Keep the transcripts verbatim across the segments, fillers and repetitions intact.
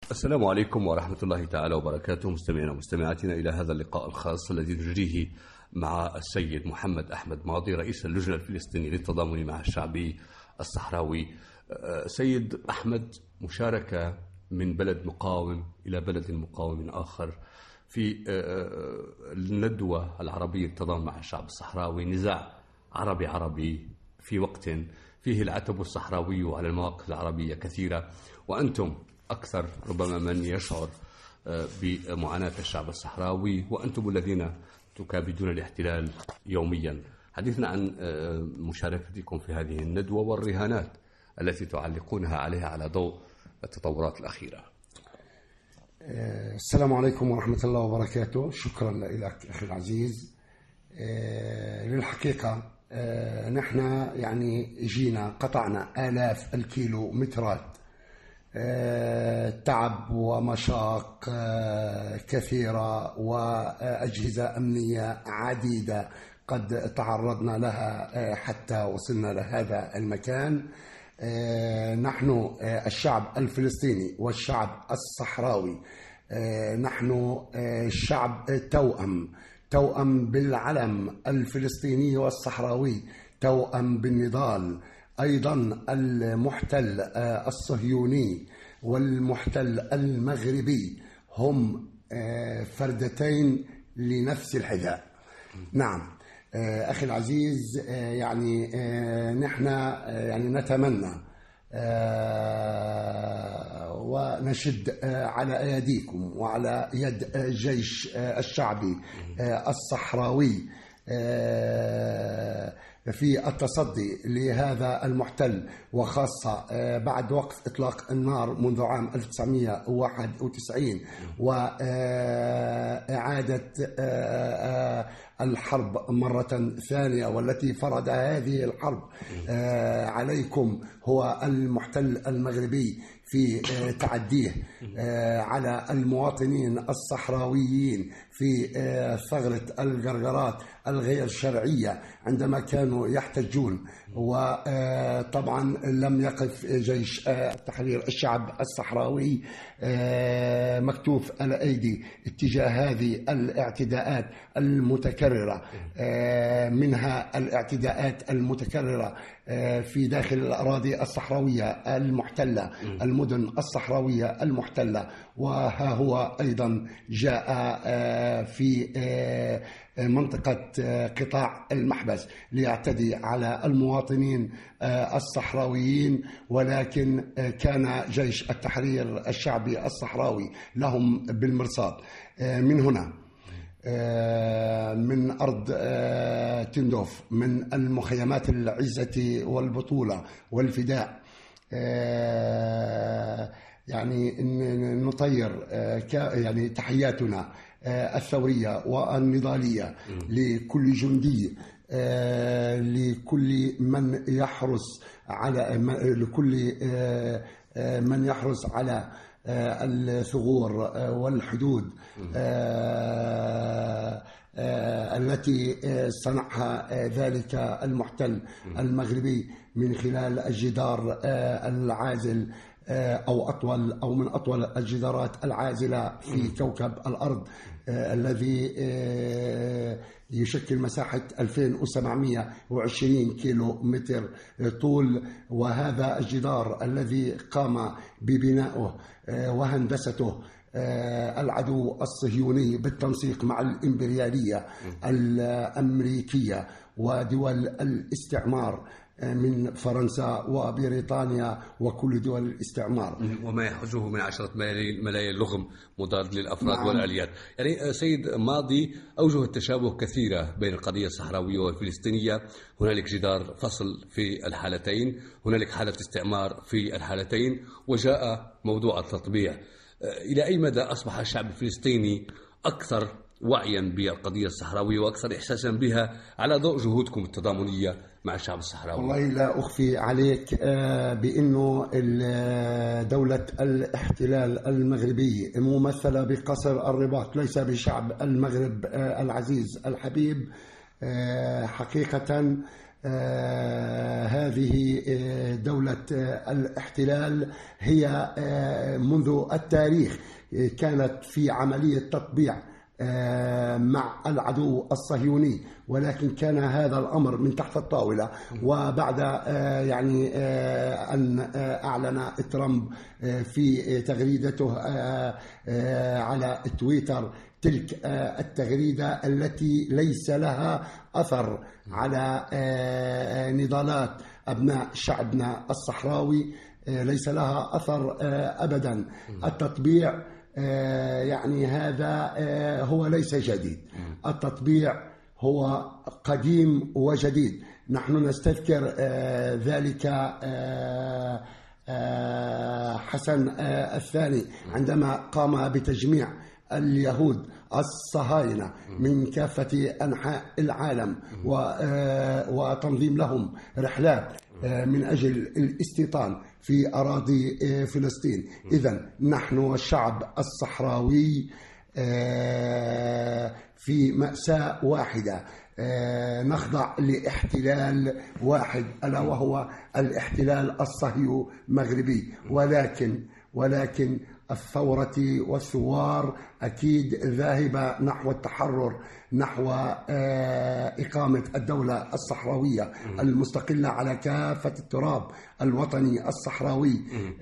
السلام عليكم ورحمة الله تعالى وبركاته. مستمعينا ومستمعاتنا إلى هذا اللقاء الخاص الذي نجريه مع السيد محمد أحمد ماضي رئيس اللجنة الفلسطينية للتضامن مع الشعبي الصحراوي. سيد أحمد، مشاركة من بلد مقاوم إلى بلد مقاوم آخر في الندوة العربية للتضامن مع الشعب الصحراوي، نزاع عربي عربي في وقت فيه العتب الصحراوي على المواقف العربية كثيرة، وأنتم أكثر ربما من يشعر بمعاناة الشعب الصحراوي، وأنتم الذين تكابدون الاحتلال يوميا. حديثنا عن مشاركتكم في هذه الندوة والرهانات التي تعلقونها عليها على ضوء التطورات الأخيرة. السلام عليكم ورحمة الله وبركاته. شكرا لك أخي العزيز. للحقيقة نحن يعني جينا قطعنا آلاف الكيلو مترات تعب ومشاق كثيرة وأجهزة أمنية عديدة قد تعرضنا لها حتى وصلنا لهذا المكان. نحن الشعب الفلسطيني والشعب الصحراوي نحن الشعب توأم توأم بالعلم الفلسطيني والصحراوي، توأم بالنضال. أيضا المحتل الصهيوني والمحتل المغربي هم فردتين لنفس الحذاء. نعم أخي العزيز، يعني نحن يعني نتمنى ونشد على أيديكم وعلى يد الجيش الشعبي الصحراوي في التصدي لهذا المحتل، وخاصة بعد وقف إطلاق النار منذ عام ألف وتسعمائة وواحد وتسعين وإعادة الحرب مرة ثانية، والتي فرض هذه الحرب عليكم هو المحتل المغربي في تعديه على المواطنين الصحراويين في ثغرة الجرجرات الغير شرعية عندما كانوا يحتجون. وطبعا لم يقف جيش التحرير الشعب الصحراوي مكتوف الأيدي اتجاه هذه الاعتداءات المتكررة، منها الاعتداءات المتكررة في داخل الأراضي الصحراوية المحتلة، المدن الصحراوية المحتلة. وها هو أيضا جاء في منطقة قطاع المحبس ليعتدي على المواطنين الصحراويين، ولكن كان جيش التحرير الشعبي الصحراوي لهم بالمرصاد. من هنا من أرض تندوف، من المخيمات العزة والبطولة والفداء، يعني نطير يعني تحياتنا الثورية والنضالية لكل جندي، لكل من يحرص على لكل من يحرص على الثغور والحدود التي صنعها ذلك المحتل المغربي من خلال الجدار العازل أو أطول أو من أطول الجدارات العازلة في كوكب الأرض، الذي يشكل مساحة ألفين وسبعمائة وعشرين كيلو متر طول. وهذا الجدار الذي قام ببنائه وهندسته العدو الصهيوني بالتنسيق مع الإمبريالية الأمريكية ودول الاستعمار من فرنسا وبريطانيا وكل دول الاستعمار، وما يحوزه من عشرة ملايين لغم مضاد للأفراد نعم. والآليات. يعني سيد ماضي، أوجه التشابه كثيرة بين القضية الصحراوية والفلسطينية. هنالك جدار فصل في الحالتين، هنالك حالة استعمار في الحالتين، وجاء موضوع التطبيع. إلى أي مدى أصبح الشعب الفلسطيني أكثر وعيا بالقضية الصحراوية وأكثر إحساسا بها على ضوء جهودكم التضامنية مع الشعب الصحراوي؟ والله لا أخفي عليك بأنه دولة الاحتلال المغربي ممثلة بقصر الرباط، ليس بشعب المغرب العزيز الحبيب، حقيقة آه هذه آه دولة آه الاحتلال هي آه منذ التاريخ آه كانت في عملية تطبيع آه مع العدو الصهيوني، ولكن كان هذا الأمر من تحت الطاولة. وبعد آه يعني آه أن آه أعلن ترامب آه في تغريدته آه آه على تويتر تلك التغريدة التي ليس لها أثر على نضالات أبناء شعبنا الصحراوي، ليس لها أثر أبدا. التطبيع يعني هذا هو ليس جديد، التطبيع هو قديم وجديد. نحن نستذكر ذلك حسن الثاني عندما قام بتجميع اليهود الصهاينة من كافة أنحاء العالم وتنظيم لهم رحلات من أجل الاستيطان في أراضي فلسطين. إذن نحن الشعب الصحراوي في مأساة واحدة، نخضع لاحتلال واحد ألا وهو الاحتلال الصهيوني مغربي. ولكن ولكن الثورة والثوار أكيد ذاهبة نحو التحرر، نحو إقامة الدولة الصحراوية المستقلة على كافة التراب الوطني الصحراوي.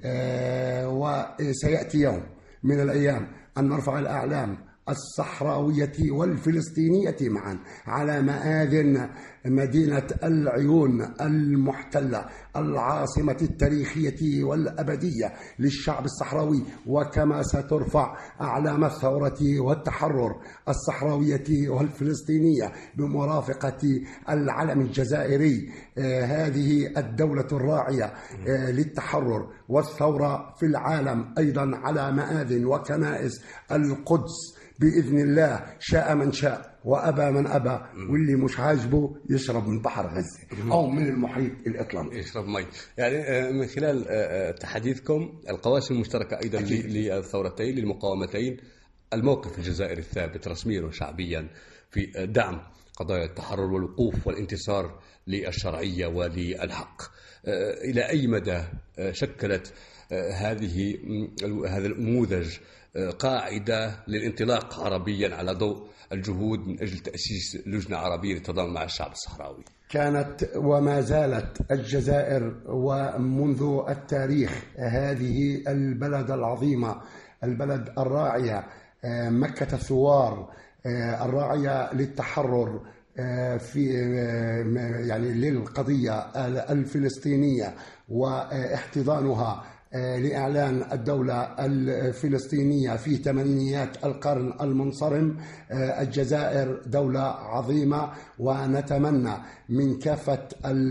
وسيأتي يوم من الأيام أن نرفع الأعلام الصحراوية والفلسطينية معا على مآذن مدينة العيون المحتلة، العاصمة التاريخية والأبدية للشعب الصحراوي. وكما سترفع أعلام الثورة والتحرر الصحراوية والفلسطينية بمرافقة العلم الجزائري، هذه الدولة الراعية للتحرر والثورة في العالم أيضا على مآذن وكنائس القدس بإذن الله، شاء من شاء وأبى من أبى، واللي مش عاجبه يشرب من بحر غزة أو من المحيط الأطلنطي يشرب مي. يعني من خلال تحديثكم القواسم المشتركة أيضا للثورتين للمقاومتين، الموقف الجزائري الثابت رسميا وشعبيا في دعم قضايا التحرر والوقوف والانتصار للشرعية وللحق، إلى أي مدى شكلت هذه هذا النموذج قاعدة للانطلاق عربيا على ضوء الجهود من أجل تأسيس لجنة عربية للتضامن مع الشعب الصحراوي؟ كانت وما زالت الجزائر ومنذ التاريخ هذه البلد العظيمة، البلد الراعية، مكة الثوار، الراعية للتحرر في يعني للقضية الفلسطينية واحتضانها لإعلان الدولة الفلسطينية في ثمانينيات القرن المنصرم. الجزائر دولة عظيمة، ونتمنى من كافة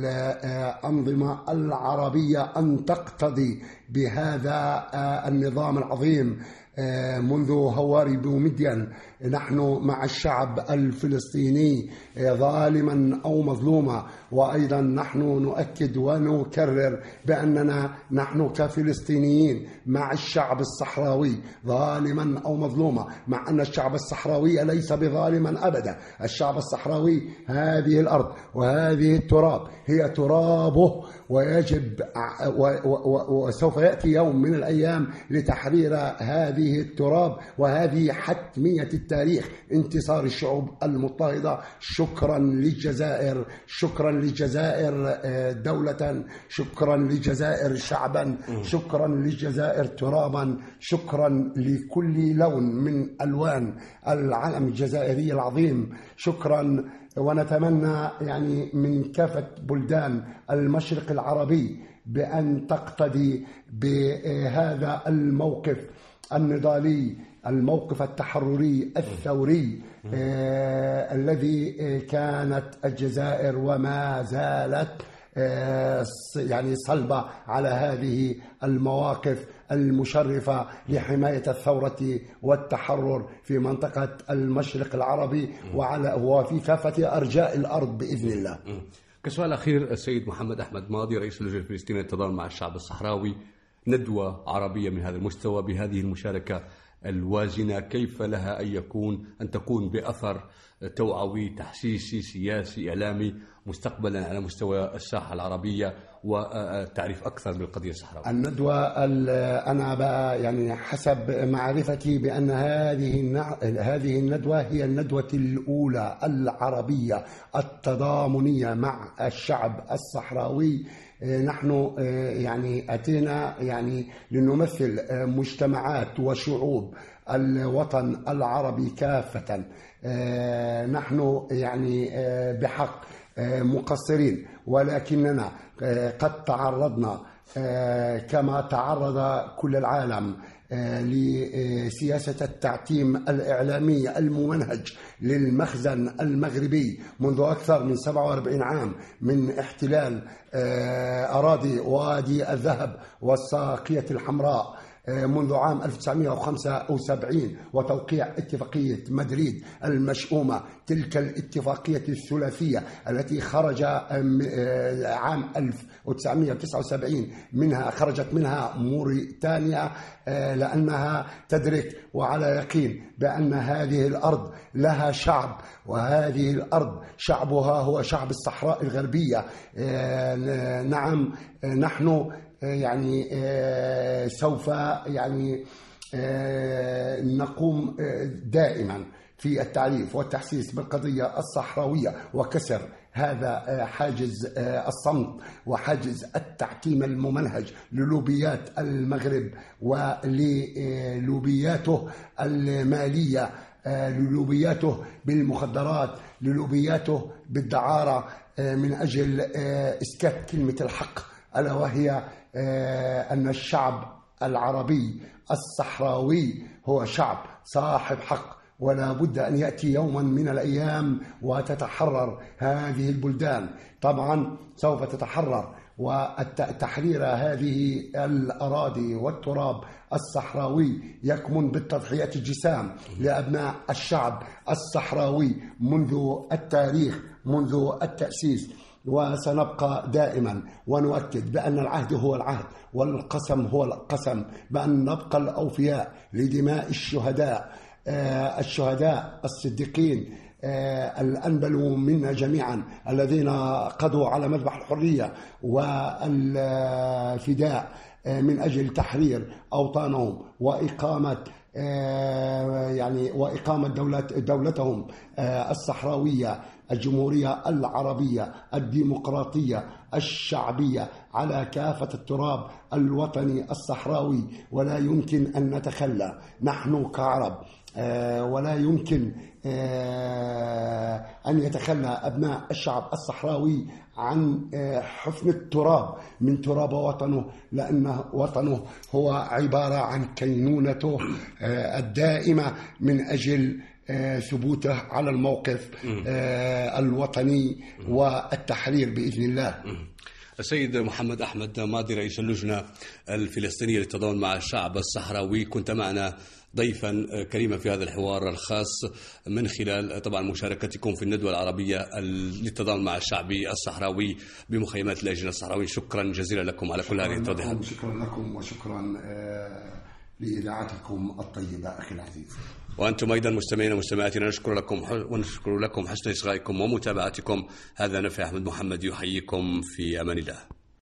الأنظمة العربية أن تقتدي بهذا النظام العظيم. منذ هواري بومدين نحن مع الشعب الفلسطيني ظالما أو مظلوما، وأيضا نحن نؤكد ونكرر بأننا نحن كفلسطينيين مع الشعب الصحراوي ظالما أو مظلوما، مع أن الشعب الصحراوي ليس بظالما أبدا. الشعب الصحراوي هذه الأرض وهذه التراب هي ترابه، ويجب وسوف يأتي يوم من الأيام لتحرير هذه التراب، وهذه حتمية التاريخ، انتصار الشعوب المضطهدة. شكرا للجزائر، شكرا للجزائر دولة، شكرا للجزائر شعبا، شكرا للجزائر ترابا، شكرا لكل لون من ألوان العلم الجزائري العظيم، شكرا. ونتمنى يعني من كافة بلدان المشرق العربي بأن تقتدي بهذا الموقف النضالي، الموقف التحرري الثوري آه الذي كانت الجزائر وما زالت آه يعني صلبة على هذه المواقف المشرفة لحماية الثورة والتحرر في منطقة المشرق العربي وعلى وفي كافة أرجاء الأرض بإذن الله. كسؤال أخير، السيد محمد أحمد ماضي رئيس اللجنة الفلسطينية للتضامن مع الشعب الصحراوي، ندوة عربية من هذا المستوى بهذه المشاركة الوازنة كيف لها أن يكون أن تكون بأثر توعوي تحسيسي سياسي إعلامي مستقبلا على مستوى الساحة العربية والتعريف أكثر بالقضية الصحراوية؟ الندوة أنا بقى يعني حسب معرفتي بأن هذه هذه الندوة هي الندوة الأولى العربية التضامنية مع الشعب الصحراوي. نحن يعني أتينا يعني لنمثل مجتمعات وشعوب الوطن العربي كافة. نحن يعني بحق مقصرين، ولكننا قد تعرضنا كما تعرض كل العالم لسياسة التعتيم الإعلامي الممنهج للمخزن المغربي منذ أكثر من سبعة وأربعين عام من احتلال أراضي وادي الذهب والساقية الحمراء منذ عام ألف وتسعمائة وخمسة وسبعين وتوقيع اتفاقية مدريد المشؤومة، تلك الاتفاقية الثلاثية التي خرج عام ألف وتسعمائة وتسعة وسبعين منها خرجت منها موريتانيا لأنها تدرك وعلى يقين بأن هذه الأرض لها شعب، وهذه الأرض شعبها هو شعب الصحراء الغربية. نعم نحن يعني سوف يعني نقوم دائما في التعريف والتحسيس بالقضية الصحراوية وكسر هذا حاجز الصمت وحاجز التعتيم الممنهج للوبيات المغرب وللوبياته المالية، للوبياته بالمخدرات، للوبياته بالدعارة، من أجل إسكات كلمة الحق، ألا وهي أن الشعب العربي الصحراوي هو شعب صاحب حق، ولا بد أن يأتي يوما من الأيام وتتحرر هذه البلدان. طبعا سوف تتحرر، وتحرير هذه الأراضي والتراب الصحراوي يكمن بالتضحيات الجسام لأبناء الشعب الصحراوي منذ التاريخ، منذ التأسيس. وسنبقى دائما ونؤكد بأن العهد هو العهد والقسم هو القسم، بأن نبقى الأوفياء لدماء الشهداء، آه الشهداء الصديقين، آه الأنبل منا جميعا الذين قضوا على مذبح الحرية والفداء آه من أجل تحرير أوطانهم وإقامة آه يعني وإقامة دولة دولتهم آه الصحراوية، الجمهورية العربية الديمقراطية الشعبية على كافة التراب الوطني الصحراوي. ولا يمكن أن نتخلى نحن كعرب، ولا يمكن أن يتخلى أبناء الشعب الصحراوي عن حفن التراب من تراب وطنه، لأن وطنه هو عبارة عن كينونته الدائمة من أجل ثبوته على الموقف الوطني والتحرير بإذن الله. السيد محمد أحمد ماضي رئيس اللجنة الفلسطينية للتضامن مع الشعب الصحراوي، كنت معنا ضيفا كريما في هذا الحوار الخاص من خلال طبعا مشاركتكم في الندوة العربية للتضامن مع الشعب الصحراوي بمخيمات اللجنة الصحراوي. شكرا جزيلا لكم على كل هذه التوضيحات. شكرا لكم وشكرا لإذاعتكم الطيبة أخي العزيز. وأنتم أيضا مستمعين ومستمعاتنا نشكر لكم ونشكر لكم حسن إصغائكم ومتابعتكم. هذا نفع أحمد محمد يحييكم في أمان الله.